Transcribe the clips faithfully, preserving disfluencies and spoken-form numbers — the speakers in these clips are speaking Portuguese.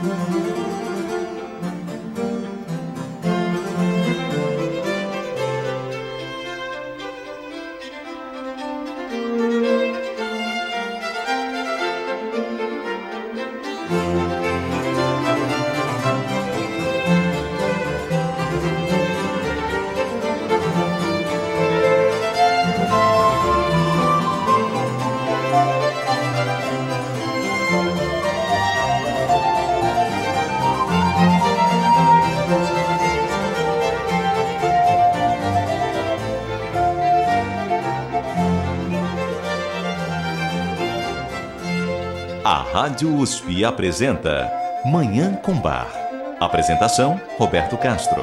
A Rádio U S P apresenta Manhã com Bar. Apresentação, Roberto Castro.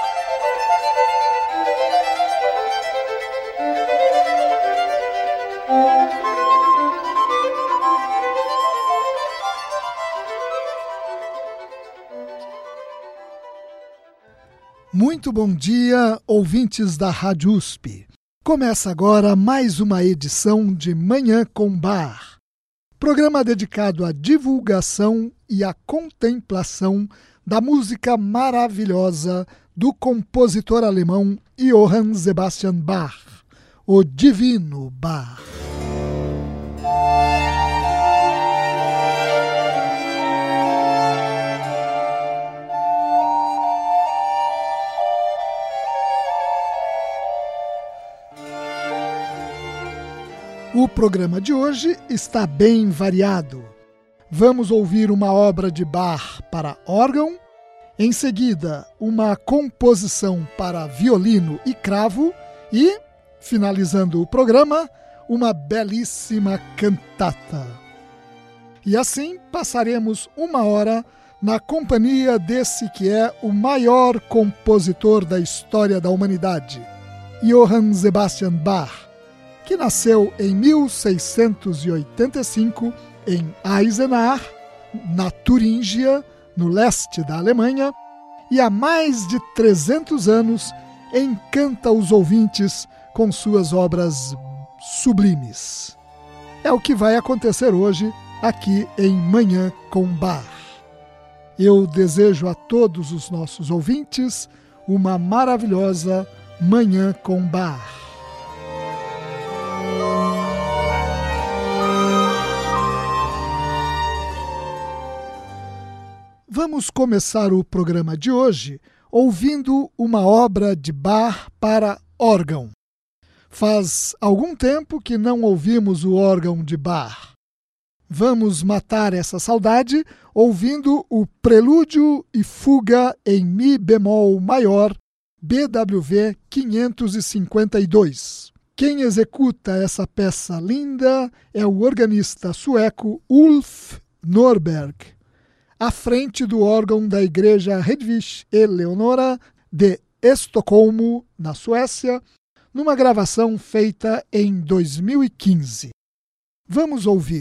Muito bom dia, ouvintes da Rádio U S P. Começa agora mais uma edição de Manhã com Bar. Programa dedicado à divulgação e à contemplação da música maravilhosa do compositor alemão Johann Sebastian Bach, o Divino Bach. O programa de hoje está bem variado. Vamos ouvir uma obra de Bach para órgão, em seguida uma composição para violino e cravo e, finalizando o programa, uma belíssima cantata. E assim passaremos uma hora na companhia desse que é o maior compositor da história da humanidade, Johann Sebastian Bach, que nasceu em mil seiscentos e oitenta e cinco em Eisenach, na Turíngia, no leste da Alemanha, e há mais de trezentos anos encanta os ouvintes com suas obras sublimes. É o que vai acontecer hoje aqui em Manhã com Bach. Eu desejo a todos os nossos ouvintes uma maravilhosa Manhã com Bach. Vamos começar o programa de hoje ouvindo uma obra de Bach para órgão. Faz algum tempo que não ouvimos o órgão de Bach. Vamos matar essa saudade ouvindo o Prelúdio e Fuga em Mi bemol maior, B W V quinhentos e cinquenta e dois. Quem executa essa peça linda é o organista sueco Ulf Norberg, à frente do órgão da Igreja Hedvig Eleonora de Estocolmo, na Suécia, numa gravação feita em dois mil e quinze. Vamos ouvir.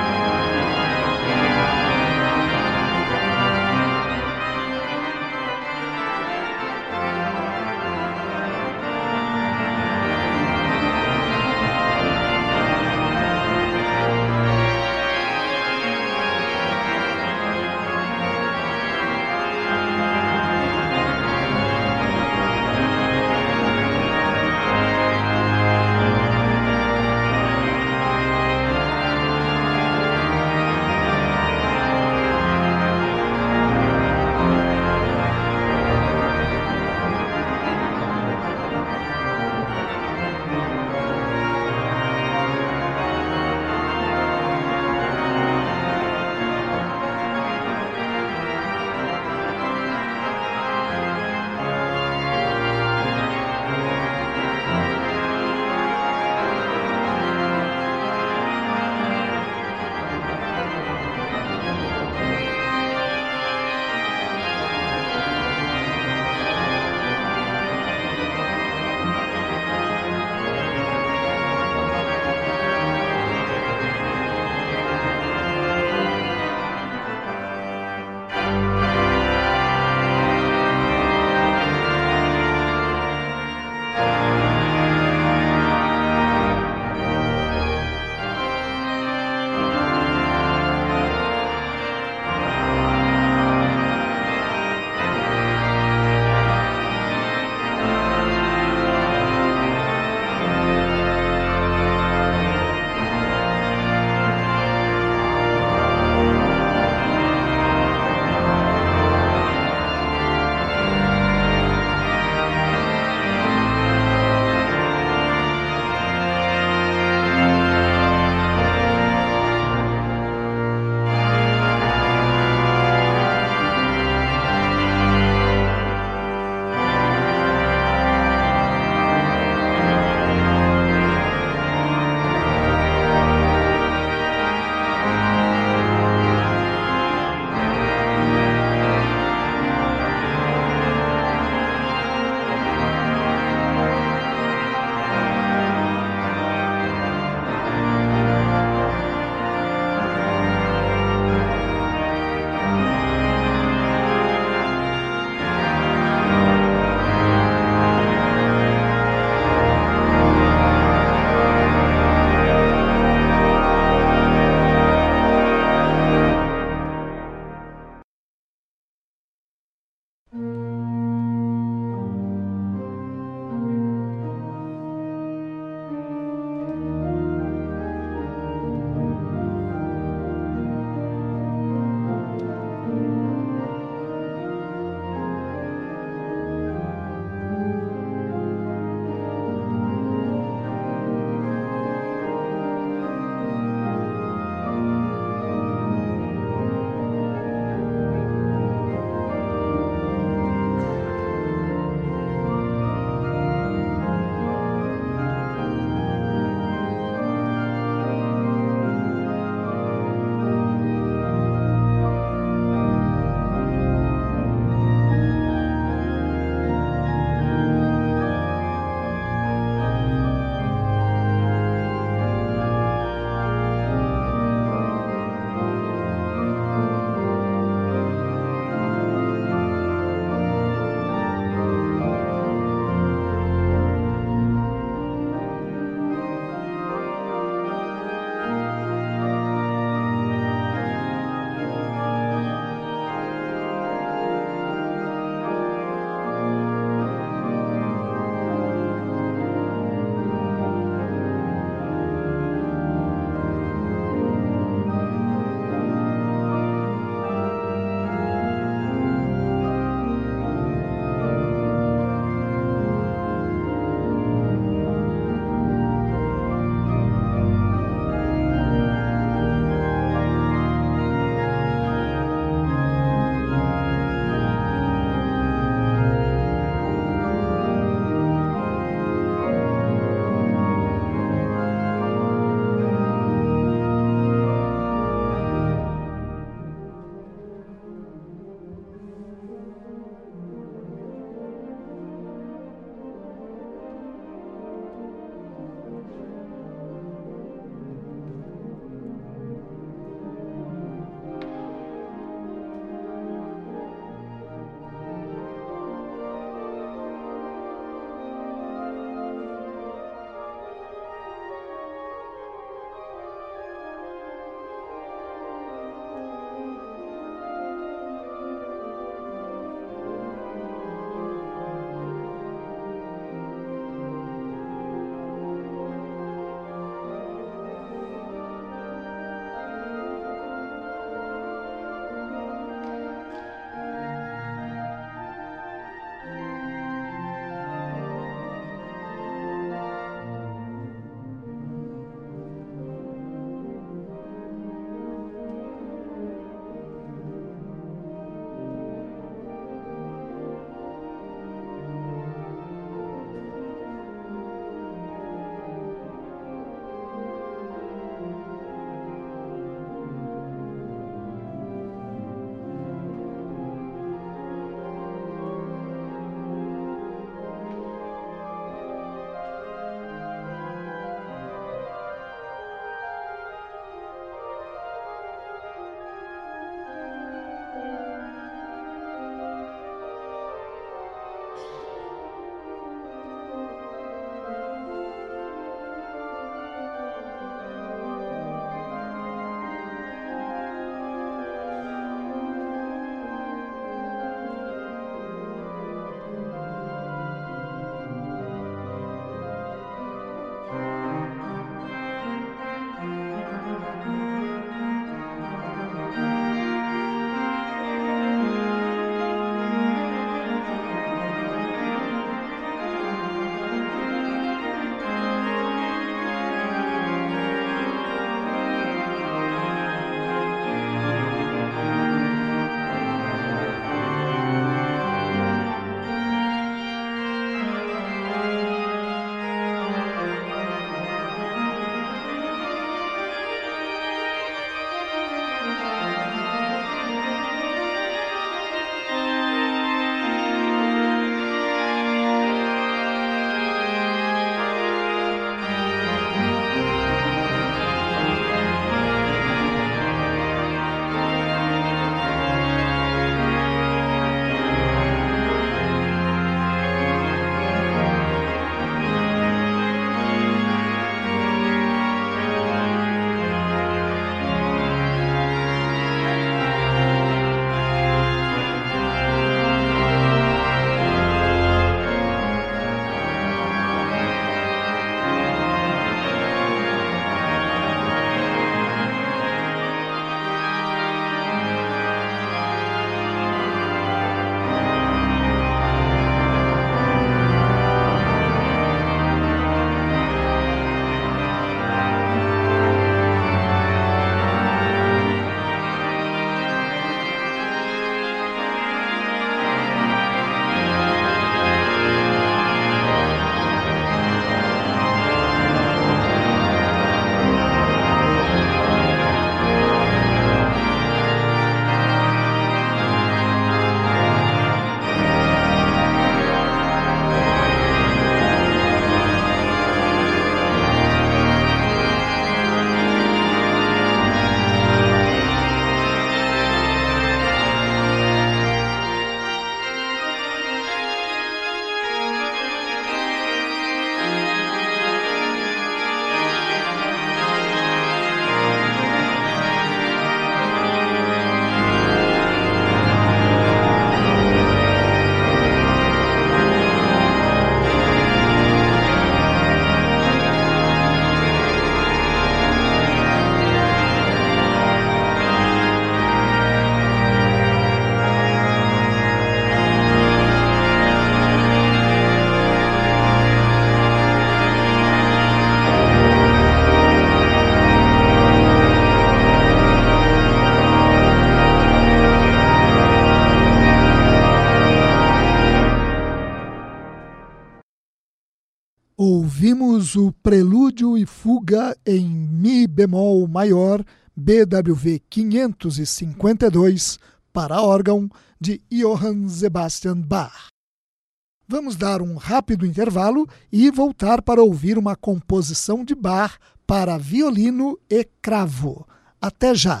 ouvimos o Prelúdio e Fuga em Mi bemol maior, B W V quinhentos e cinquenta e dois, para órgão, de Johann Sebastian Bach. Vamos dar um rápido intervalo e voltar para ouvir uma composição de Bach para violino e cravo. Até já!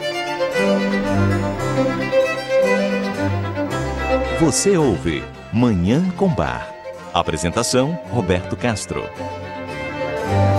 Você ouve Manhã com Bar. Apresentação, Roberto Castro.